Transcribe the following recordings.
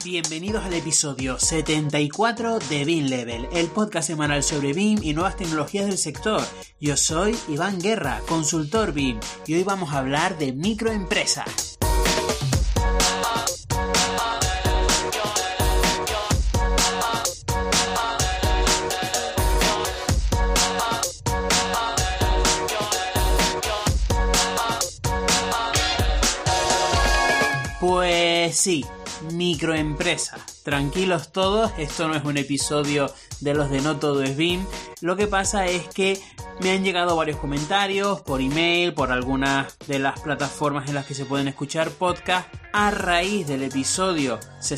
Bienvenidos al episodio 74 de BIM Level, el podcast semanal sobre BIM y nuevas tecnologías del sector. Yo soy Iván Guerra, consultor BIM, y hoy vamos a hablar de microempresas. Pues sí, microempresas. Tranquilos todos, esto no es un episodio de los de No Todo es BIM. Lo que pasa es que me han llegado varios comentarios por email, por algunas de las plataformas en las que se pueden escuchar podcasts a raíz del episodio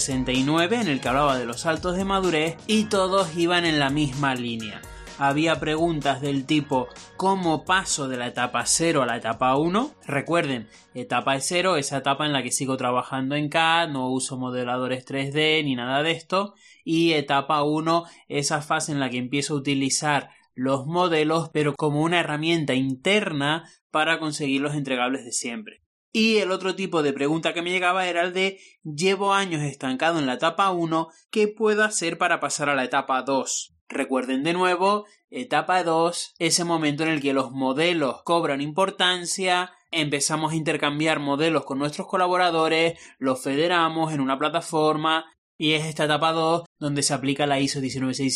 69 en el que hablaba de los saltos de madurez, y todos iban en la misma línea. Había preguntas del tipo ¿cómo paso de la etapa 0 a la etapa 1? Recuerden, etapa 0, esa etapa en la que sigo trabajando en CAD, no uso modeladores 3D ni nada de esto. Y etapa 1, esa fase en la que empiezo a utilizar los modelos, pero como una herramienta interna para conseguir los entregables de siempre. Y el otro tipo de pregunta que me llegaba era el de llevo años estancado en la etapa 1, ¿qué puedo hacer para pasar a la etapa 2? Recuerden de nuevo, etapa 2, ese momento en el que los modelos cobran importancia, empezamos a intercambiar modelos con nuestros colaboradores, los federamos en una plataforma, y es esta etapa 2 donde se aplica la ISO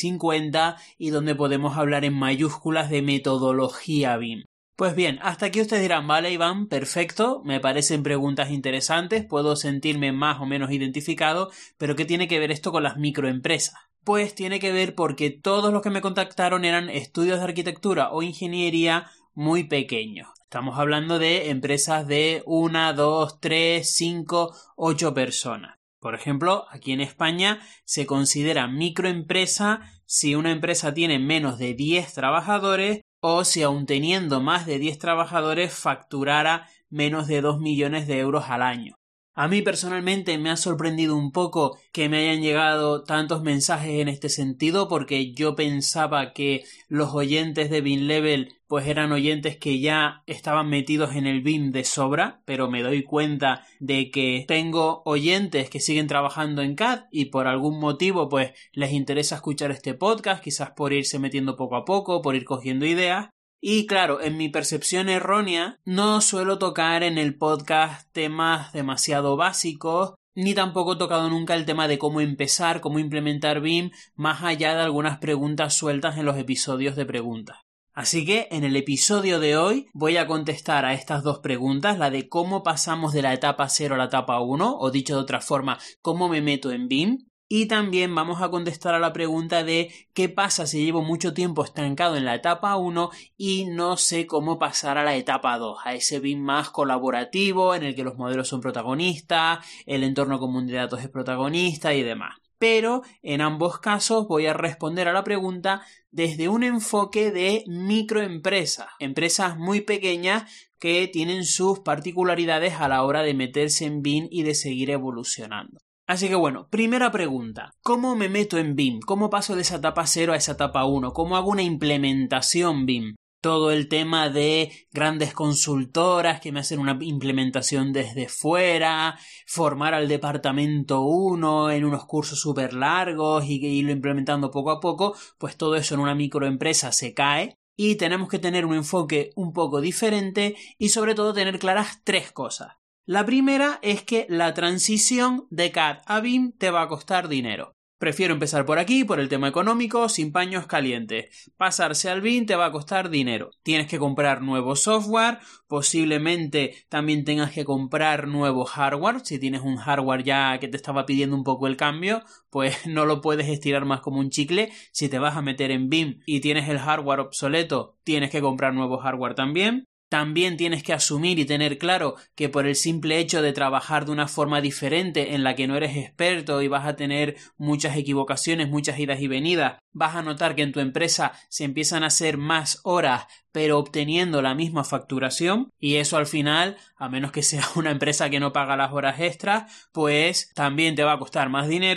19650 y donde podemos hablar en mayúsculas de metodología BIM. Pues bien, hasta aquí ustedes dirán, vale Iván, perfecto, me parecen preguntas interesantes, puedo sentirme más o menos identificado, pero ¿qué tiene que ver esto con las microempresas? Pues tiene que ver porque todos los que me contactaron eran estudios de arquitectura o ingeniería muy pequeños. Estamos hablando de empresas de 1, 2, 3, 5, 8 personas. Por ejemplo, aquí en España se considera microempresa si una empresa tiene menos de 10 trabajadores o si aun teniendo más de 10 trabajadores facturara menos de 2 millones de euros al año. A mí personalmente me ha sorprendido un poco que me hayan llegado tantos mensajes en este sentido, porque yo pensaba que los oyentes de BIM Level pues eran oyentes que ya estaban metidos en el BIM de sobra, pero me doy cuenta de que tengo oyentes que siguen trabajando en CAD y por algún motivo pues les interesa escuchar este podcast, quizás por irse metiendo poco a poco, por ir cogiendo ideas. Y claro, en mi percepción errónea, no suelo tocar en el podcast temas demasiado básicos, ni tampoco he tocado nunca el tema de cómo empezar, cómo implementar BIM, más allá de algunas preguntas sueltas en los episodios de preguntas. Así que en el episodio de hoy voy a contestar a estas dos preguntas, la de cómo pasamos de la etapa 0 a la etapa 1, o dicho de otra forma, cómo me meto en BIM. Y también vamos a contestar a la pregunta de qué pasa si llevo mucho tiempo estancado en la etapa 1 y no sé cómo pasar a la etapa 2, a ese BIM más colaborativo en el que los modelos son protagonistas, el entorno común de datos es protagonista y demás. Pero en ambos casos voy a responder a la pregunta desde un enfoque de microempresas, empresas muy pequeñas que tienen sus particularidades a la hora de meterse en BIM y de seguir evolucionando. Así que bueno, primera pregunta, ¿cómo me meto en BIM? ¿Cómo paso de esa etapa 0 a esa etapa 1? ¿Cómo hago una implementación BIM? Todo el tema de grandes consultoras que me hacen una implementación desde fuera, formar al departamento 1 en unos cursos súper largos y irlo implementando poco a poco, pues todo eso en una microempresa se cae y tenemos que tener un enfoque un poco diferente y sobre todo tener claras tres cosas. La primera es que la transición de CAD a BIM te va a costar dinero. Prefiero empezar por aquí, por el tema económico, sin paños calientes. Pasarse al BIM te va a costar dinero. Tienes que comprar nuevo software, posiblemente también tengas que comprar nuevo hardware. Si tienes un hardware ya que te estaba pidiendo un poco el cambio, pues no lo puedes estirar más como un chicle. Si te vas a meter en BIM y tienes el hardware obsoleto, tienes que comprar nuevo hardware también. También tienes que asumir y tener claro que por el simple hecho de trabajar de una forma diferente en la que no eres experto y vas a tener muchas equivocaciones, muchas idas y venidas, vas a notar que en tu empresa se empiezan a hacer más horas pero obteniendo la misma facturación, y eso al final, a menos que sea una empresa que no paga las horas extras, pues también te va a costar más dinero.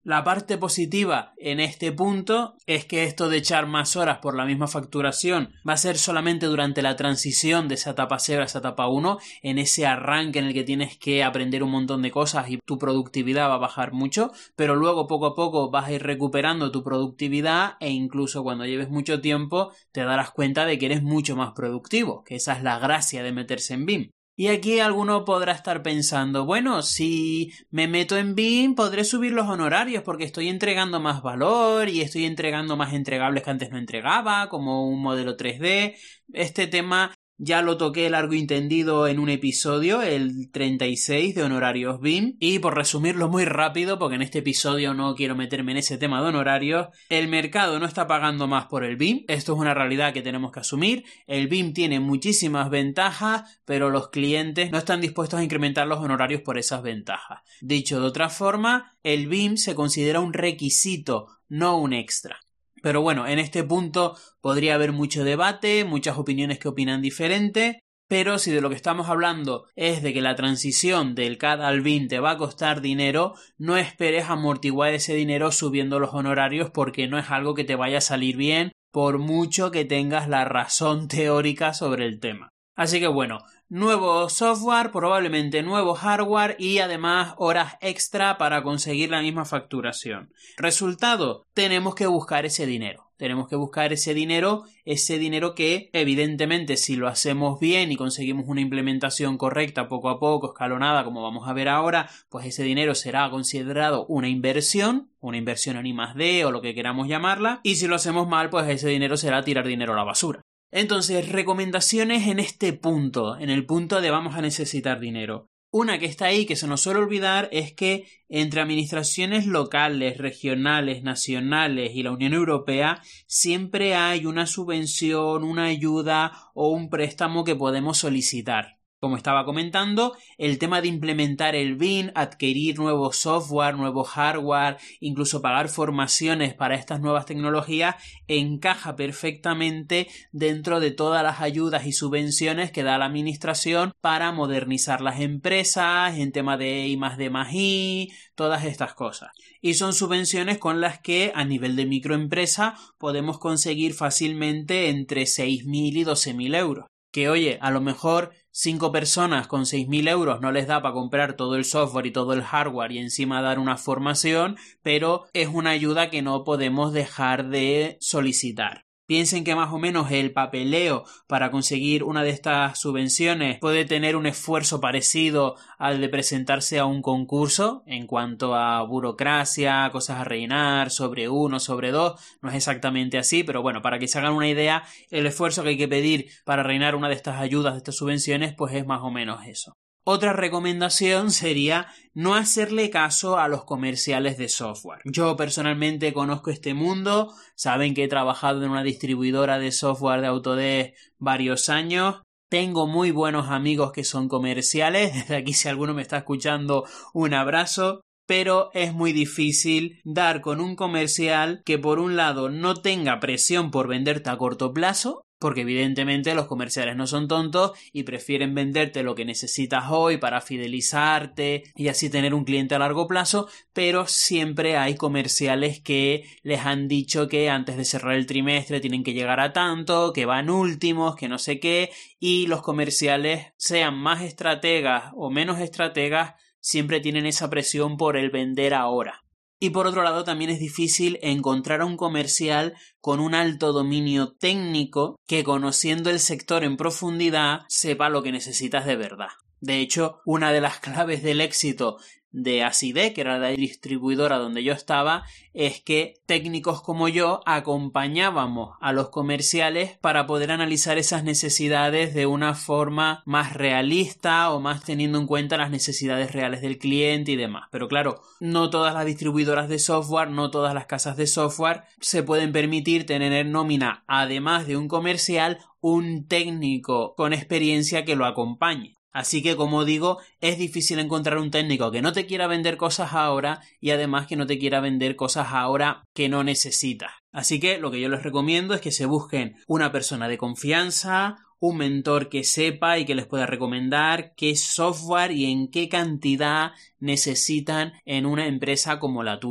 La parte positiva en este punto es que esto de echar más horas por la misma facturación va a ser solamente durante la transición de esa etapa 0 a esa etapa 1, en ese arranque en el que tienes que aprender un montón de cosas y tu productividad va a bajar mucho, pero luego poco a poco vas a ir recuperando tu productividad e incluso cuando lleves mucho tiempo te darás cuenta de que eres mucho más productivo, que esa es la gracia de meterse en BIM. Y aquí alguno podrá estar pensando, bueno, si me meto en BIM podré subir los honorarios porque estoy entregando más valor y estoy entregando más entregables que antes no entregaba, como un modelo 3D. Este tema ya lo toqué largo y tendido en un episodio, el 36 de honorarios BIM, y por resumirlo muy rápido, porque en este episodio no quiero meterme en ese tema de honorarios, el mercado no está pagando más por el BIM, esto es una realidad que tenemos que asumir, el BIM tiene muchísimas ventajas, pero los clientes no están dispuestos a incrementar los honorarios por esas ventajas. Dicho de otra forma, el BIM se considera un requisito, no un extra. Pero bueno, en este punto podría haber mucho debate, muchas opiniones que opinan diferente, pero si de lo que estamos hablando es de que la transición del CAD al BIM te va a costar dinero, no esperes amortiguar ese dinero subiendo los honorarios porque no es algo que te vaya a salir bien, por mucho que tengas la razón teórica sobre el tema. Así que bueno, nuevo software, probablemente nuevo hardware y además horas extra para conseguir la misma facturación. Resultado, tenemos que buscar ese dinero. Tenemos que buscar ese dinero que evidentemente si lo hacemos bien y conseguimos una implementación correcta poco a poco, escalonada como vamos a ver ahora, pues ese dinero será considerado una inversión en I+D o lo que queramos llamarla, y si lo hacemos mal, pues ese dinero será tirar dinero a la basura. Entonces, recomendaciones en este punto, en el punto de vamos a necesitar dinero. Una que está ahí, que se nos suele olvidar, es que entre administraciones locales, regionales, nacionales y la Unión Europea siempre hay una subvención, una ayuda o un préstamo que podemos solicitar. Como estaba comentando, el tema de implementar el BIM, adquirir nuevo software, nuevo hardware, incluso pagar formaciones para estas nuevas tecnologías, encaja perfectamente dentro de todas las ayudas y subvenciones que da la administración para modernizar las empresas, en tema de I+D+I, todas estas cosas. Y son subvenciones con las que a nivel de microempresa podemos conseguir fácilmente entre 6.000 y 12.000 euros. Que oye, a lo mejor 5 personas con 6.000 euros no les da para comprar todo el software y todo el hardware y encima dar una formación, pero es una ayuda que no podemos dejar de solicitar. Piensen que más o menos el papeleo para conseguir una de estas subvenciones puede tener un esfuerzo parecido al de presentarse a un concurso en cuanto a burocracia, cosas a rellenar, sobre 1, sobre 2, no es exactamente así, pero bueno, para que se hagan una idea, el esfuerzo que hay que pedir para rellenar una de estas ayudas, de estas subvenciones, pues es más o menos eso. Otra recomendación sería no hacerle caso a los comerciales de software. Yo personalmente conozco este mundo, saben que he trabajado en una distribuidora de software de Autodesk varios años. Tengo muy buenos amigos que son comerciales, desde aquí si alguno me está escuchando, un abrazo. Pero es muy difícil dar con un comercial que por un lado no tenga presión por venderte a corto plazo, porque evidentemente los comerciales no son tontos y prefieren venderte lo que necesitas hoy para fidelizarte y así tener un cliente a largo plazo, pero siempre hay comerciales que les han dicho que antes de cerrar el trimestre tienen que llegar a tanto, que van últimos, que no sé qué, y los comerciales, sean más estrategas o menos estrategas, siempre tienen esa presión por el vender ahora. Y por otro lado también es difícil encontrar a un comercial con un alto dominio técnico que, conociendo el sector en profundidad, sepa lo que necesitas de verdad. De hecho, una de las claves del éxito de ASIDE, que era la distribuidora donde yo estaba, es que técnicos como yo acompañábamos a los comerciales para poder analizar esas necesidades de una forma más realista o más teniendo en cuenta las necesidades reales del cliente y demás. Pero claro, no todas las distribuidoras de software, no todas las casas de software se pueden permitir tener en nómina, además de un comercial, un técnico con experiencia que lo acompañe. Así que, como digo, es difícil encontrar un técnico que no te quiera vender cosas ahora y además que no te quiera vender cosas ahora que no necesitas. Así que lo que yo les recomiendo es que se busquen una persona de confianza, un mentor que sepa y que les pueda recomendar qué software y en qué cantidad necesitan en una empresa como la tuya.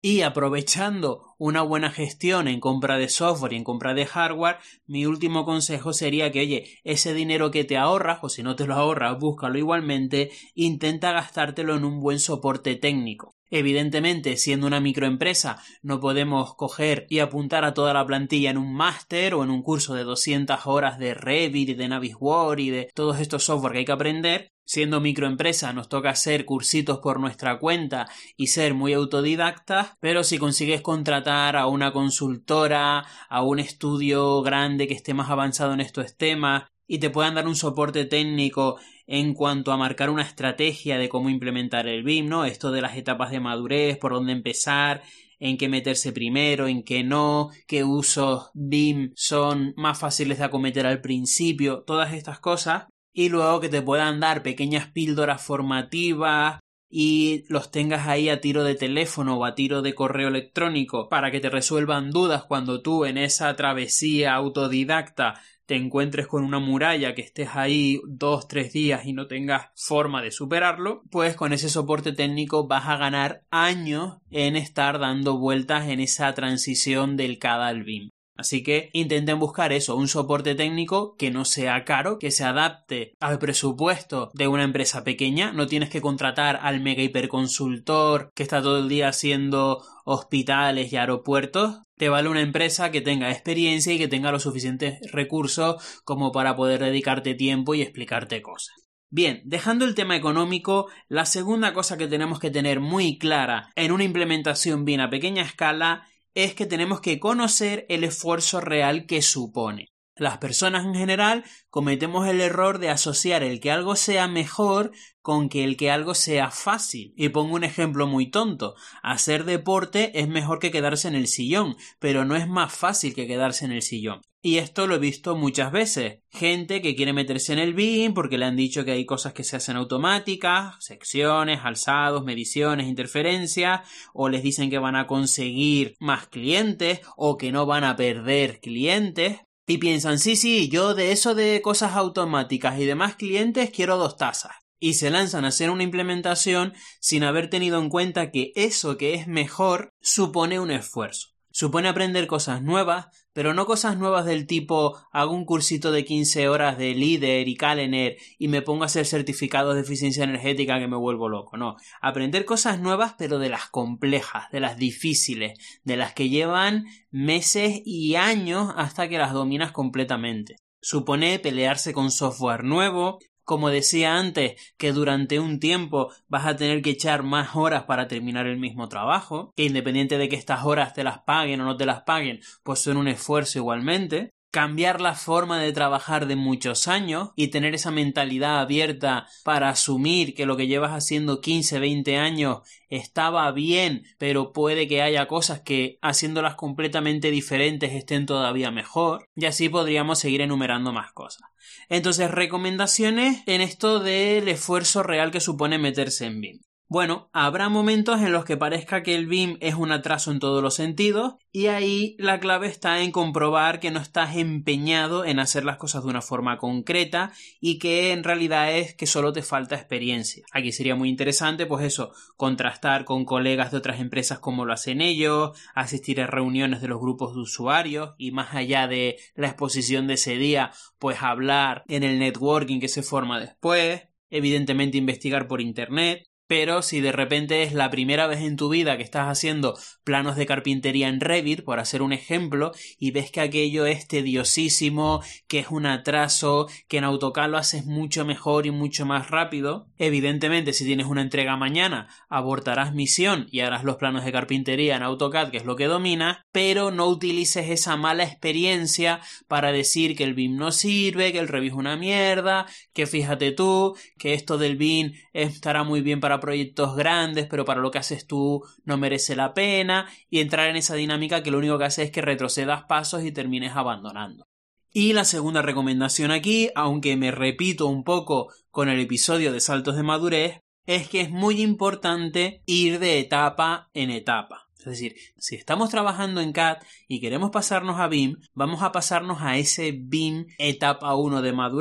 Y aprovechando una buena gestión en compra de software y en compra de hardware, mi último consejo sería que, oye, ese dinero que te ahorras, o si no te lo ahorras, búscalo igualmente, intenta gastártelo en un buen soporte técnico. Evidentemente, siendo una microempresa, no podemos coger y apuntar a toda la plantilla en un máster o en un curso de 200 horas de Revit y de Navisworks y de todos estos software que hay que aprender. Siendo microempresa nos toca hacer cursitos por nuestra cuenta y ser muy autodidactas, pero si consigues contratar a una consultora, a un estudio grande que esté más avanzado en estos temas y te puedan dar un soporte técnico en cuanto a marcar una estrategia de cómo implementar el BIM, ¿no? Esto de las etapas de madurez, por dónde empezar, en qué meterse primero, en qué no, qué usos BIM son más fáciles de acometer al principio, todas estas cosas. Y luego que te puedan dar pequeñas píldoras formativas y los tengas ahí a tiro de teléfono o a tiro de correo electrónico para que te resuelvan dudas cuando tú en esa travesía autodidacta te encuentres con una muralla que estés ahí 2-3 días y no tengas forma de superarlo, pues con ese soporte técnico vas a ganar años en estar dando vueltas en esa transición del CAD al BIM. Así que intenten buscar eso, un soporte técnico que no sea caro, que se adapte al presupuesto de una empresa pequeña. No tienes que contratar al mega hiperconsultor que está todo el día haciendo hospitales y aeropuertos. Te vale una empresa que tenga experiencia y que tenga los suficientes recursos como para poder dedicarte tiempo y explicarte cosas. Bien, dejando el tema económico, la segunda cosa que tenemos que tener muy clara en una implementación BIM a pequeña escala es que tenemos que conocer el esfuerzo real que supone. Las personas en general cometemos el error de asociar el que algo sea mejor con que el que algo sea fácil. Y pongo un ejemplo muy tonto. Hacer deporte es mejor que quedarse en el sillón, pero no es más fácil que quedarse en el sillón. Y esto lo he visto muchas veces. Gente que quiere meterse en el BIM porque le han dicho que hay cosas que se hacen automáticas, secciones, alzados, mediciones, interferencias, o les dicen que van a conseguir más clientes o que no van a perder clientes. Y piensan, sí, yo de eso de cosas automáticas y demás clientes quiero 2 tazas. Y se lanzan a hacer una implementación sin haber tenido en cuenta que eso que es mejor supone un esfuerzo. Supone aprender cosas nuevas, pero no cosas nuevas del tipo hago un cursito de 15 horas de Líder y Calendar y me pongo a hacer certificados de eficiencia energética que me vuelvo loco. No, aprender cosas nuevas pero de las complejas, de las difíciles, de las que llevan meses y años hasta que las dominas completamente. Supone pelearse con software nuevo. Como decía antes, que durante un tiempo vas a tener que echar más horas para terminar el mismo trabajo, que independiente de que estas horas te las paguen o no te las paguen, pues son un esfuerzo igualmente. Cambiar la forma de trabajar de muchos años y tener esa mentalidad abierta para asumir que lo que llevas haciendo 15-20 años estaba bien, pero puede que haya cosas que haciéndolas completamente diferentes estén todavía mejor, y así podríamos seguir enumerando más cosas. Entonces, recomendaciones en esto del esfuerzo real que supone meterse en BIM. Bueno, habrá momentos en los que parezca que el BIM es un atraso en todos los sentidos y ahí la clave está en comprobar que no estás empeñado en hacer las cosas de una forma concreta y que en realidad es que solo te falta experiencia. Aquí sería muy interesante, pues eso, contrastar con colegas de otras empresas cómo lo hacen ellos, asistir a reuniones de los grupos de usuarios y más allá de la exposición de ese día, pues hablar en el networking que se forma después, evidentemente investigar por internet. Pero si de repente es la primera vez en tu vida que estás haciendo planos de carpintería en Revit, por hacer un ejemplo, y ves que aquello es tediosísimo, que es un atraso, que en AutoCAD lo haces mucho mejor y mucho más rápido, evidentemente si tienes una entrega mañana, abortarás misión y harás los planos de carpintería en AutoCAD, que es lo que dominas, pero no utilices esa mala experiencia para decir que el BIM no sirve, que el Revit es una mierda, que fíjate tú, que esto del BIM estará muy bien para proyectos grandes, pero para lo que haces tú no merece la pena, y entrar en esa dinámica que lo único que hace es que retrocedas pasos y termines abandonando. Y la segunda recomendación aquí, aunque me repito un poco con el episodio de saltos de madurez, es que es muy importante ir de etapa en etapa. Es decir, si estamos trabajando en CAD y queremos pasarnos a BIM, vamos a pasarnos a ese BIM etapa 1 de madurez.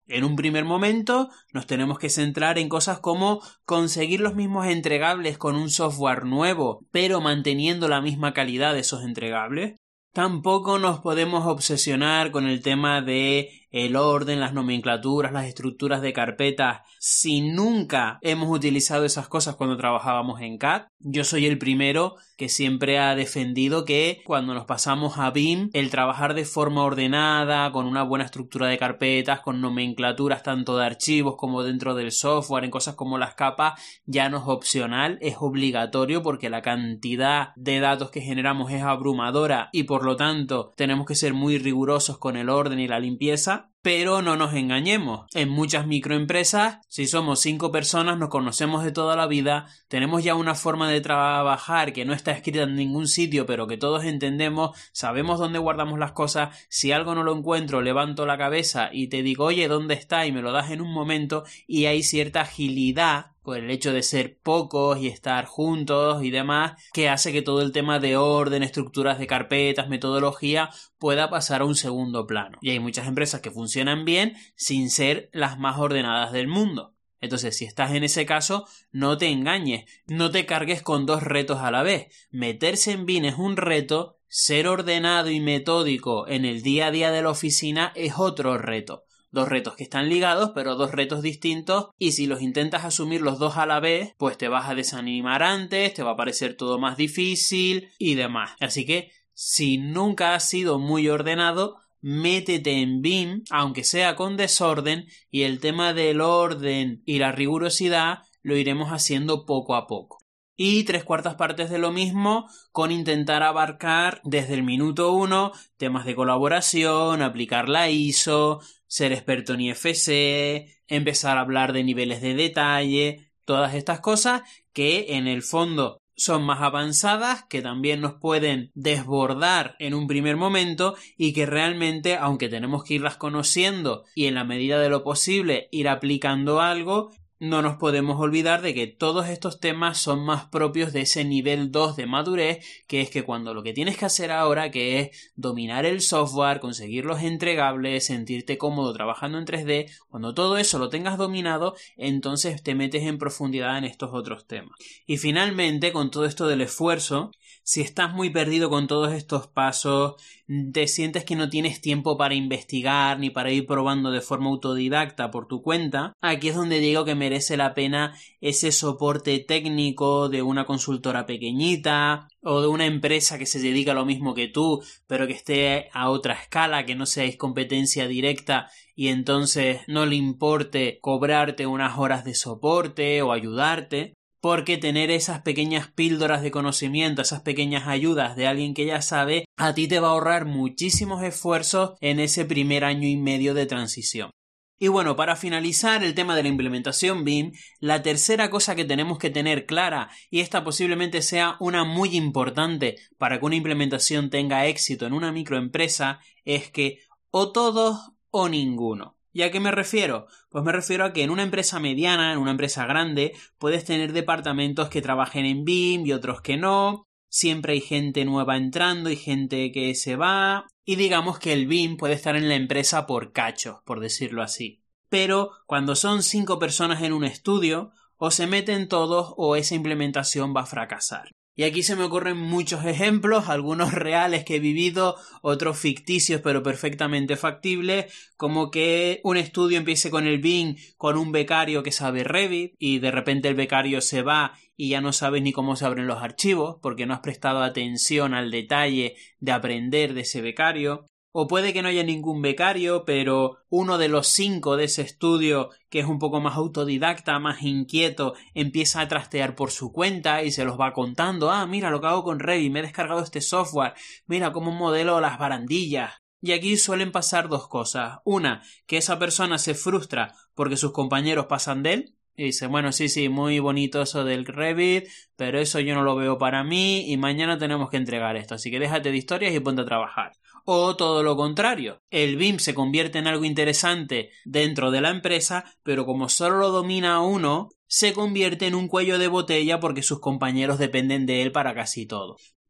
En un primer momento nos tenemos que centrar en cosas como conseguir los mismos entregables con un software nuevo, pero manteniendo la misma calidad de esos entregables. Tampoco nos podemos obsesionar con el tema de el orden, las nomenclaturas, las estructuras de carpetas, si nunca hemos utilizado esas cosas cuando trabajábamos en CAD. Yo soy el primero que siempre ha defendido que cuando nos pasamos a BIM, el trabajar de forma ordenada, con una buena estructura de carpetas, con nomenclaturas tanto de archivos como dentro del software, en cosas como las capas, ya no es opcional, es obligatorio porque la cantidad de datos que generamos es abrumadora y por lo tanto tenemos que ser muy rigurosos con el orden y la limpieza. Pero no nos engañemos, en muchas microempresas, si somos 5 personas, nos conocemos de toda la vida, tenemos ya una forma de trabajar que no está escrita en ningún sitio, pero que todos entendemos, sabemos dónde guardamos las cosas, si algo no lo encuentro, levanto la cabeza y te digo, oye, ¿dónde está? Y me lo das en un momento, y hay cierta agilidad por el hecho de ser pocos y estar juntos y demás, que hace que todo el tema de orden, estructuras de carpetas, metodología, pueda pasar a un segundo plano. Y hay muchas empresas que funcionan bien sin ser las más ordenadas del mundo. Entonces, si estás en ese caso, no te engañes, no te cargues con 2 retos a la vez. Meterse en BIM es un reto, ser ordenado y metódico en el día a día de la oficina es otro reto. 2 retos que están ligados, pero 2 retos distintos, y si los intentas asumir los 2 a la vez, pues te vas a desanimar antes, te va a parecer todo más difícil y demás. Así que, si nunca has sido muy ordenado, métete en BIM, aunque sea con desorden, y el tema del orden y la rigurosidad lo iremos haciendo poco a poco. Y 3/4 partes de lo mismo con intentar abarcar desde el minuto 1 temas de colaboración, aplicar la ISO, ser experto en IFC, empezar a hablar de niveles de detalle, todas estas cosas que en el fondo son más avanzadas, que también nos pueden desbordar en un primer momento y que realmente, aunque tenemos que irlas conociendo y en la medida de lo posible ir aplicando algo, no nos podemos olvidar de que todos estos temas son más propios de ese nivel 2 de madurez, que es que cuando lo que tienes que hacer ahora, que es dominar el software, conseguir los entregables, sentirte cómodo trabajando en 3D, cuando todo eso lo tengas dominado, entonces te metes en profundidad en estos otros temas. Y finalmente, con todo esto del esfuerzo, si estás muy perdido con todos estos pasos, te sientes que no tienes tiempo para investigar ni para ir probando de forma autodidacta por tu cuenta, aquí es donde digo que merece la pena ese soporte técnico de una consultora pequeñita o de una empresa que se dedica a lo mismo que tú, pero que esté a otra escala, que no seáis competencia directa y entonces no le importe cobrarte unas horas de soporte o ayudarte. Porque tener esas pequeñas píldoras de conocimiento, esas pequeñas ayudas de alguien que ya sabe, a ti te va a ahorrar muchísimos esfuerzos en ese primer año y medio de transición. Y bueno, para finalizar el tema de la implementación BIM, la tercera cosa que tenemos que tener clara, y esta posiblemente sea una muy importante para que una implementación tenga éxito en una microempresa, es que o todos o ninguno. ¿Y a qué me refiero? Pues me refiero a que en una empresa mediana, en una empresa grande, puedes tener departamentos que trabajen en BIM y otros que no. Siempre hay gente nueva entrando y gente que se va. Y digamos que el BIM puede estar en la empresa por cachos, por decirlo así. Pero cuando son 5 personas en un estudio, o se meten todos o esa implementación va a fracasar. Y aquí se me ocurren muchos ejemplos, algunos reales que he vivido, otros ficticios pero perfectamente factibles, como que un estudio empiece con el BIM con un becario que sabe Revit y de repente el becario se va y ya no sabes ni cómo se abren los archivos porque no has prestado atención al detalle de aprender de ese becario. O puede que no haya ningún becario, pero uno de los 5 de ese estudio, que es un poco más autodidacta, más inquieto, empieza a trastear por su cuenta y se los va contando. Ah, mira lo que hago con Revit, me he descargado este software, mira cómo modelo las barandillas. Y aquí suelen pasar 2 cosas. Una, que esa persona se frustra porque sus compañeros pasan de él. Y dice, bueno, sí, muy bonito eso del Revit, pero eso yo no lo veo para mí y mañana tenemos que entregar esto, así que déjate de historias y ponte a trabajar. O todo lo contrario, el BIM se convierte en algo interesante dentro de la empresa, pero como solo lo domina uno, se convierte en un cuello de botella porque sus compañeros dependen de él para casi todo.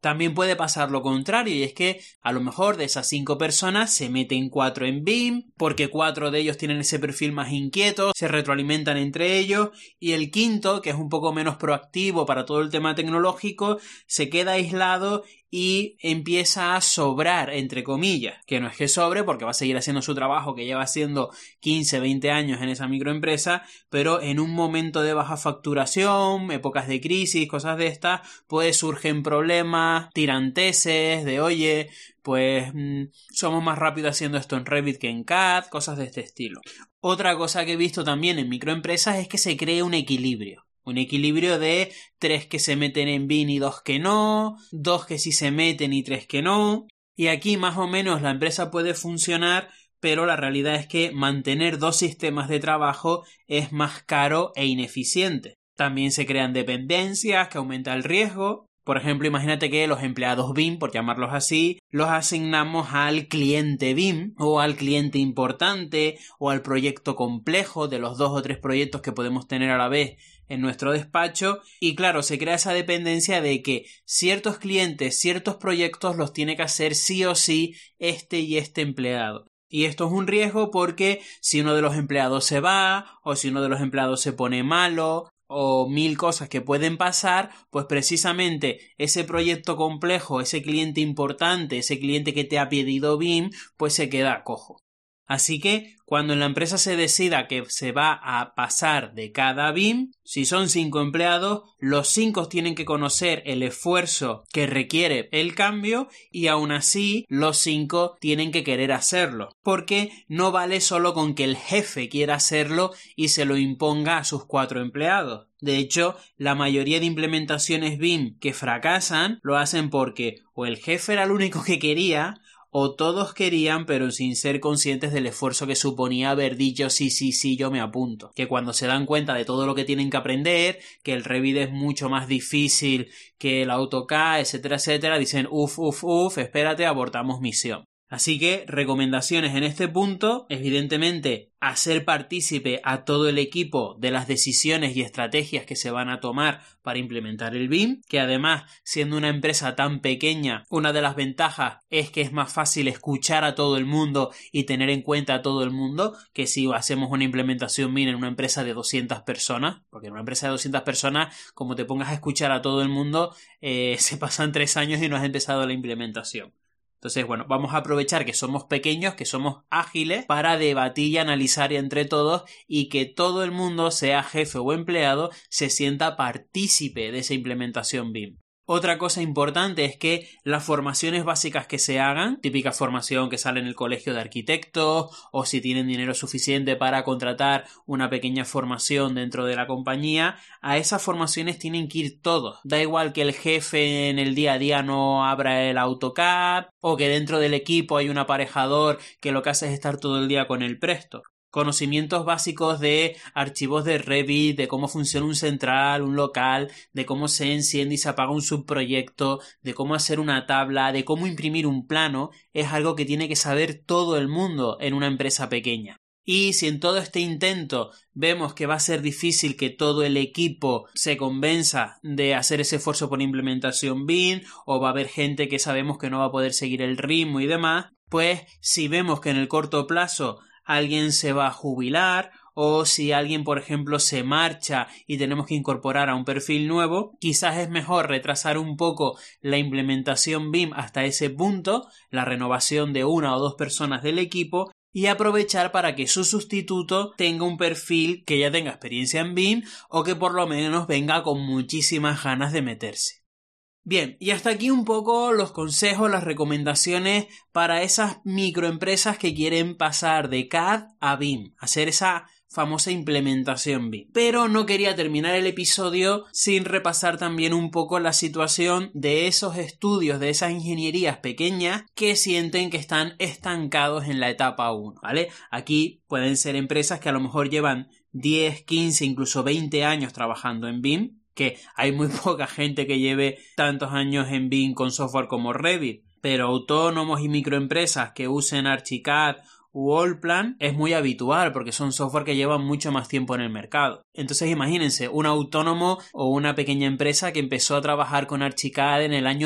También puede pasar lo contrario, y es que a lo mejor de esas 5 personas se meten 4 en BIM, porque 4 de ellos tienen ese perfil más inquieto, se retroalimentan entre ellos, y el quinto, que es un poco menos proactivo para todo el tema tecnológico, se queda aislado y empieza a sobrar, entre comillas, que no es que sobre porque va a seguir haciendo su trabajo que lleva haciendo 15, 20 años en esa microempresa, pero en un momento de baja facturación, épocas de crisis, cosas de estas, pues surgen problemas, tiranteses de oye, pues somos más rápidos haciendo esto en Revit que en CAD, cosas de este estilo. Otra cosa que he visto también en microempresas es que se cree un equilibrio. Un equilibrio de 3 que se meten en BIM y 2 que no, 2 que sí se meten y 3 que no. Y aquí más o menos la empresa puede funcionar, pero la realidad es que mantener 2 sistemas de trabajo es más caro e ineficiente. También se crean dependencias que aumenta el riesgo. Por ejemplo, imagínate que los empleados BIM, por llamarlos así, los asignamos al cliente BIM o al cliente importante o al proyecto complejo de los 2 o 3 proyectos que podemos tener a la vez en nuestro despacho, y claro, se crea esa dependencia de que ciertos clientes, ciertos proyectos los tiene que hacer sí o sí este y este empleado. Y esto es un riesgo porque si uno de los empleados se va o si uno de los empleados se pone malo o 1000 cosas que pueden pasar, pues precisamente ese proyecto complejo, ese cliente importante, ese cliente que te ha pedido BIM, pues se queda cojo. Así que cuando en la empresa se decida que se va a pasar de cada BIM, si son 5 empleados, los 5 tienen que conocer el esfuerzo que requiere el cambio y aún así los 5 tienen que querer hacerlo, porque no vale solo con que el jefe quiera hacerlo y se lo imponga a sus 4 empleados. De hecho, la mayoría de implementaciones BIM que fracasan lo hacen porque o el jefe era el único que quería, o todos querían pero sin ser conscientes del esfuerzo que suponía haber dicho sí, yo me apunto. Que cuando se dan cuenta de todo lo que tienen que aprender, que el Revit es mucho más difícil que el AutoCAD, etcétera, dicen espérate, abortamos misión. Así que recomendaciones en este punto, evidentemente hacer partícipe a todo el equipo de las decisiones y estrategias que se van a tomar para implementar el BIM, que además, siendo una empresa tan pequeña, una de las ventajas es que es más fácil escuchar a todo el mundo y tener en cuenta a todo el mundo que si hacemos una implementación BIM en una empresa de 200 personas, porque en una empresa de 200 personas, como te pongas a escuchar a todo el mundo, se pasan 3 años y no has empezado la implementación. Entonces, bueno, vamos a aprovechar que somos pequeños, que somos ágiles, para debatir y analizar entre todos y que todo el mundo, sea jefe o empleado, se sienta partícipe de esa implementación BIM. Otra cosa importante es que las formaciones básicas que se hagan, típica formación que sale en el colegio de arquitectos o si tienen dinero suficiente para contratar una pequeña formación dentro de la compañía, a esas formaciones tienen que ir todos. Da igual que el jefe en el día a día no abra el AutoCAD o que dentro del equipo hay un aparejador que lo que hace es estar todo el día con el Presto. Conocimientos básicos de archivos de Revit, de cómo funciona un central, un local, de cómo se enciende y se apaga un subproyecto, de cómo hacer una tabla, de cómo imprimir un plano, es algo que tiene que saber todo el mundo en una empresa pequeña. Y si en todo este intento vemos que va a ser difícil que todo el equipo se convenza de hacer ese esfuerzo por implementación BIM, o va a haber gente que sabemos que no va a poder seguir el ritmo y demás, pues si vemos que en el corto plazo alguien se va a jubilar o si alguien, por ejemplo, se marcha y tenemos que incorporar a un perfil nuevo, quizás es mejor retrasar un poco la implementación BIM hasta ese punto, la renovación de 1 o 2 personas del equipo, y aprovechar para que su sustituto tenga un perfil que ya tenga experiencia en BIM o que por lo menos venga con muchísimas ganas de meterse. Bien, y hasta aquí un poco los consejos, las recomendaciones para esas microempresas que quieren pasar de CAD a BIM, hacer esa famosa implementación BIM. Pero no quería terminar el episodio sin repasar también un poco la situación de esos estudios, de esas ingenierías pequeñas que sienten que están estancados en la etapa 1, ¿vale? Aquí pueden ser empresas que a lo mejor llevan 10, 15, incluso 20 años trabajando en BIM, que hay muy poca gente que lleve tantos años en BIM con software como Revit, pero autónomos y microempresas que usen Archicad u Allplan es muy habitual porque son software que llevan mucho más tiempo en el mercado. Entonces imagínense un autónomo o una pequeña empresa que empezó a trabajar con Archicad en el año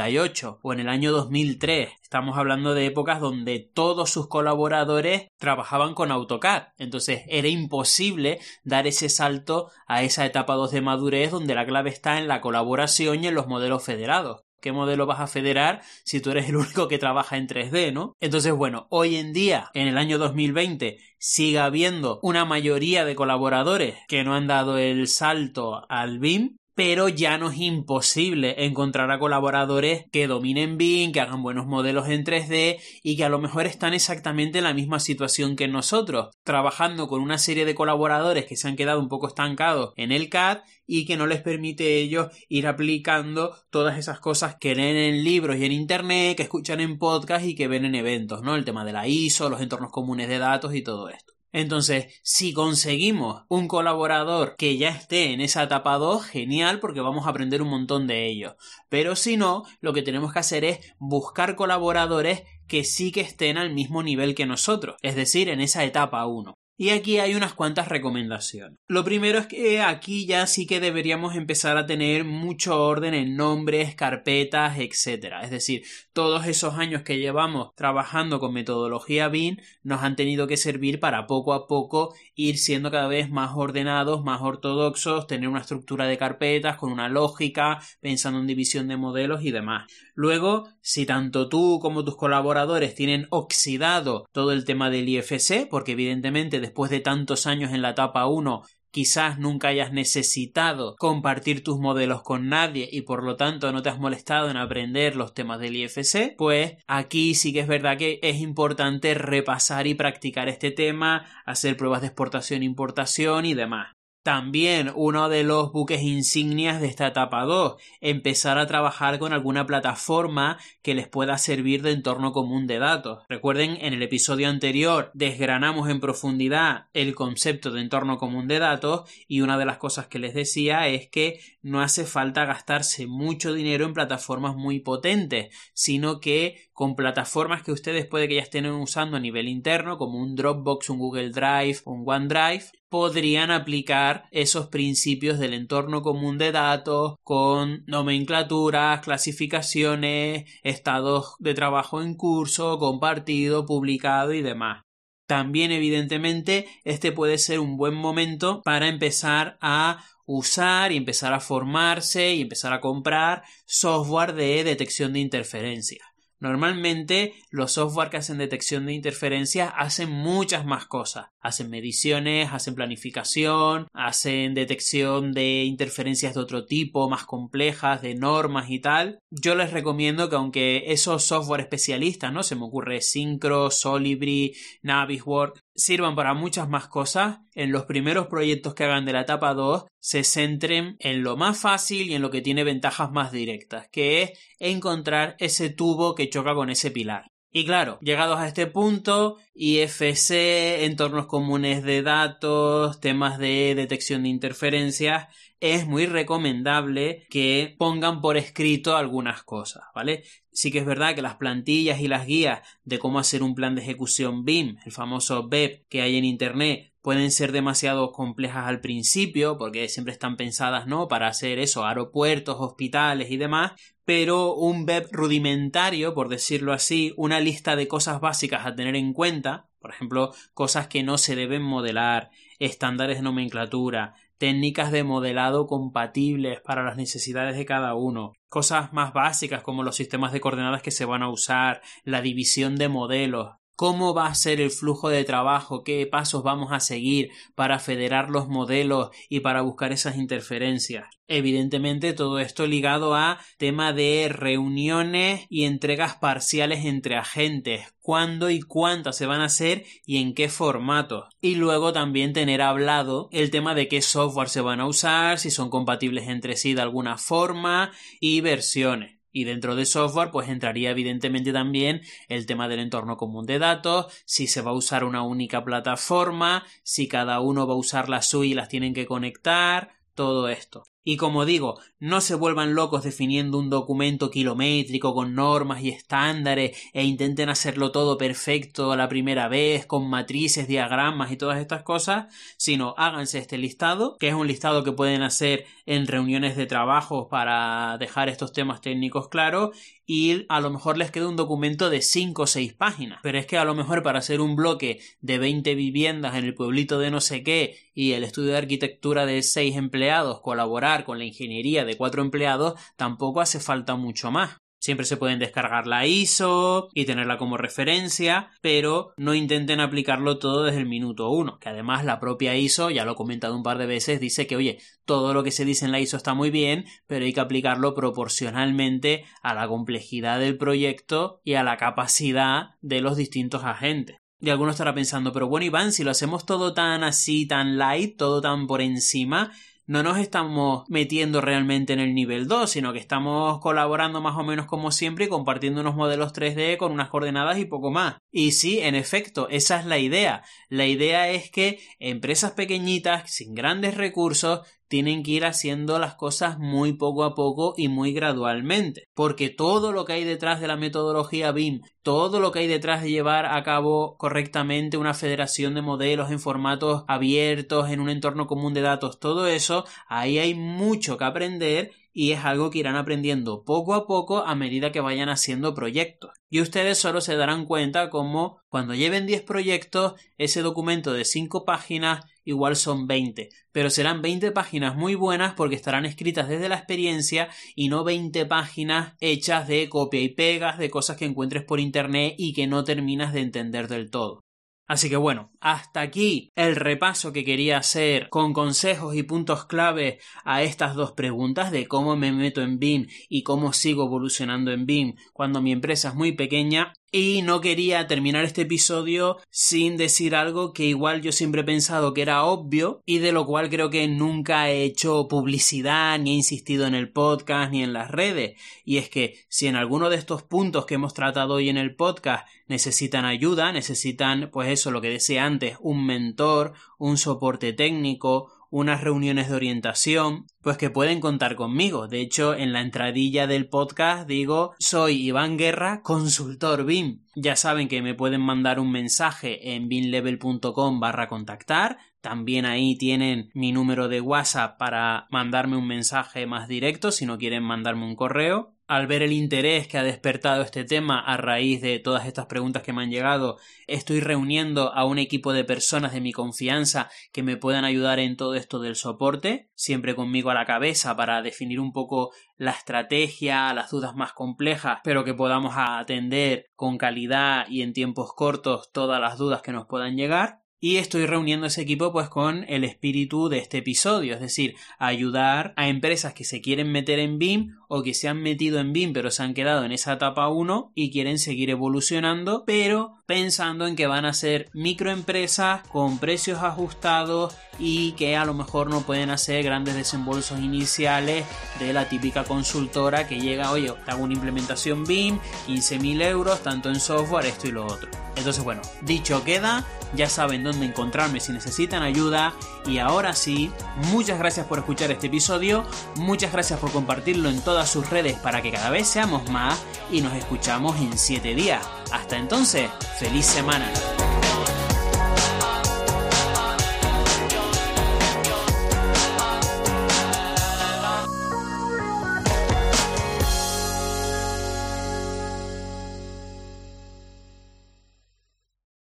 98 o en el año 2003. Estamos hablando de épocas donde todos sus colaboradores trabajaban con AutoCAD. Entonces era imposible dar ese salto a esa etapa 2 de madurez donde la clave está en la colaboración y en los modelos federados. ¿Qué modelo vas a federar si tú eres el único que trabaja en 3D, ¿no? Entonces, bueno, hoy en día, en el año 2020, sigue habiendo una mayoría de colaboradores que no han dado el salto al BIM, pero ya no es imposible encontrar a colaboradores que dominen BIM, que hagan buenos modelos en 3D y que a lo mejor están exactamente en la misma situación que nosotros, trabajando con una serie de colaboradores que se han quedado un poco estancados en el CAD y que no les permite a ellos ir aplicando todas esas cosas que leen en libros y en internet, que escuchan en podcast y que ven en eventos, ¿no? El tema de la ISO, los entornos comunes de datos y todo esto. Entonces, si conseguimos un colaborador que ya esté en esa etapa 2, genial, porque vamos a aprender un montón de ellos. Pero si no, lo que tenemos que hacer es buscar colaboradores que sí que estén al mismo nivel que nosotros, es decir, en esa etapa 1. Y aquí hay unas cuantas recomendaciones. Lo primero es que aquí ya sí que deberíamos empezar a tener mucho orden en nombres, carpetas, etc. Es decir, todos esos años que llevamos trabajando con metodología BIM nos han tenido que servir para poco a poco ir siendo cada vez más ordenados, más ortodoxos, tener una estructura de carpetas con una lógica, pensando en división de modelos y demás. Luego, si tanto tú como tus colaboradores tienen oxidado todo el tema del IFC, porque evidentemente después de tantos años en la etapa 1 quizás nunca hayas necesitado compartir tus modelos con nadie y por lo tanto no te has molestado en aprender los temas del IFC, pues aquí sí que es verdad que es importante repasar y practicar este tema, hacer pruebas de exportación e importación y demás. También uno de los buques insignias de esta etapa 2, empezar a trabajar con alguna plataforma que les pueda servir de entorno común de datos. Recuerden, en el episodio anterior desgranamos en profundidad el concepto de entorno común de datos y una de las cosas que les decía es que no hace falta gastarse mucho dinero en plataformas muy potentes, sino que con plataformas que ustedes puede que ya estén usando a nivel interno, como un Dropbox, un Google Drive, un OneDrive, podrían aplicar esos principios del entorno común de datos con nomenclaturas, clasificaciones, estados de trabajo en curso, compartido, publicado y demás. También, evidentemente, este puede ser un buen momento para empezar a usar y empezar a formarse y empezar a comprar software de detección de interferencias. Normalmente los software que hacen detección de interferencias hacen muchas más cosas. Hacen mediciones, hacen planificación, hacen detección de interferencias de otro tipo, más complejas, de normas y tal. Yo les recomiendo que aunque esos software especialistas, ¿no? Se me ocurre Syncro, Solibri, Navisworks, sirvan para muchas más cosas, en los primeros proyectos que hagan de la etapa 2 se centren en lo más fácil y en lo que tiene ventajas más directas, que es encontrar ese tubo que choca con ese pilar. Y claro, llegados a este punto, IFC, entornos comunes de datos, temas de detección de interferencias, es muy recomendable que pongan por escrito algunas cosas, ¿vale? Sí que es verdad que las plantillas y las guías de cómo hacer un plan de ejecución BIM, el famoso BEP que hay en internet, pueden ser demasiado complejas al principio porque siempre están pensadas, ¿no?, para hacer eso, aeropuertos, hospitales y demás, pero un BEP rudimentario, por decirlo así, una lista de cosas básicas a tener en cuenta, por ejemplo, cosas que no se deben modelar, estándares de nomenclatura, técnicas de modelado compatibles para las necesidades de cada uno, cosas más básicas como los sistemas de coordenadas que se van a usar, la división de modelos, cómo va a ser el flujo de trabajo, qué pasos vamos a seguir para federar los modelos y para buscar esas interferencias. Evidentemente todo esto ligado a tema de reuniones y entregas parciales entre agentes, cuándo y cuántas se van a hacer y en qué formato. Y luego también tener hablado el tema de qué software se van a usar, si son compatibles entre sí de alguna forma y versiones. Y dentro de software pues entraría evidentemente también el tema del entorno común de datos, si se va a usar una única plataforma, si cada uno va a usar la suya y las tienen que conectar, todo esto. Y como digo, no se vuelvan locos definiendo un documento kilométrico con normas y estándares e intenten hacerlo todo perfecto a la primera vez, con matrices, diagramas y todas estas cosas, sino háganse este listado, que es un listado que pueden hacer en reuniones de trabajo para dejar estos temas técnicos claros, y a lo mejor les queda un documento de 5 o 6 páginas. Pero es que a lo mejor para hacer un bloque de 20 viviendas en el pueblito de no sé qué y el estudio de arquitectura de 6 empleados, colaborar con la ingeniería de 4 empleados, tampoco hace falta mucho más. Siempre se pueden descargar la ISO y tenerla como referencia, pero no intenten aplicarlo todo desde el minuto 1, que además la propia ISO, ya lo he comentado un par de veces, dice que oye, todo lo que se dice en la ISO está muy bien, pero hay que aplicarlo proporcionalmente a la complejidad del proyecto y a la capacidad de los distintos agentes. Y alguno estará pensando, pero bueno, Iván, si lo hacemos todo tan así, tan light, todo tan por encima, no nos estamos metiendo realmente en el nivel 2, sino que estamos colaborando más o menos como siempre y compartiendo unos modelos 3D con unas coordenadas y poco más. Y sí, en efecto, esa es la idea. La idea es que empresas pequeñitas, sin grandes recursos, tienen que ir haciendo las cosas muy poco a poco y muy gradualmente, porque todo lo que hay detrás de la metodología BIM, todo lo que hay detrás de llevar a cabo correctamente una federación de modelos en formatos abiertos, en un entorno común de datos, todo eso, ahí hay mucho que aprender y es algo que irán aprendiendo poco a poco a medida que vayan haciendo proyectos. Y ustedes solo se darán cuenta como cuando lleven 10 proyectos, ese documento de 5 páginas igual son 20, pero serán 20 páginas muy buenas porque estarán escritas desde la experiencia y no 20 páginas hechas de copia y pegas de cosas que encuentres por internet y que no terminas de entender del todo. Así que bueno, hasta aquí el repaso que quería hacer con consejos y puntos clave a estas 2 preguntas de cómo me meto en BIM y cómo sigo evolucionando en BIM cuando mi empresa es muy pequeña. Y no quería terminar este episodio sin decir algo que igual yo siempre he pensado que era obvio y de lo cual creo que nunca he hecho publicidad ni he insistido en el podcast ni en las redes. Y es que si en alguno de estos puntos que hemos tratado hoy en el podcast necesitan ayuda, necesitan, pues eso, lo que decía antes, un mentor, un soporte técnico, unas reuniones de orientación, pues que pueden contar conmigo. De hecho, en la entradilla del podcast digo, soy Iván Guerra, consultor BIM. Ya saben que me pueden mandar un mensaje en bimlevel.com/contactar. También ahí tienen mi número de WhatsApp para mandarme un mensaje más directo si no quieren mandarme un correo. Al ver el interés que ha despertado este tema a raíz de todas estas preguntas que me han llegado, estoy reuniendo a un equipo de personas de mi confianza que me puedan ayudar en todo esto del soporte, siempre conmigo a la cabeza para definir un poco la estrategia, las dudas más complejas, pero que podamos atender con calidad y en tiempos cortos todas las dudas que nos puedan llegar. Y estoy reuniendo ese equipo pues con el espíritu de este episodio, es decir, ayudar a empresas que se quieren meter en BIM o que se han metido en BIM pero se han quedado en esa etapa 1 y quieren seguir evolucionando, pero pensando en que van a ser microempresas con precios ajustados y que a lo mejor no pueden hacer grandes desembolsos iniciales de la típica consultora que llega, oye, te hago una implementación BIM, 15.000 euros, tanto en software, esto y lo otro. Entonces, bueno, dicho queda, ya saben dónde encontrarme si necesitan ayuda. Y ahora sí, muchas gracias por escuchar este episodio, muchas gracias por compartirlo en todas sus redes para que cada vez seamos más y nos escuchamos en 7 días. Hasta entonces, ¡feliz semana!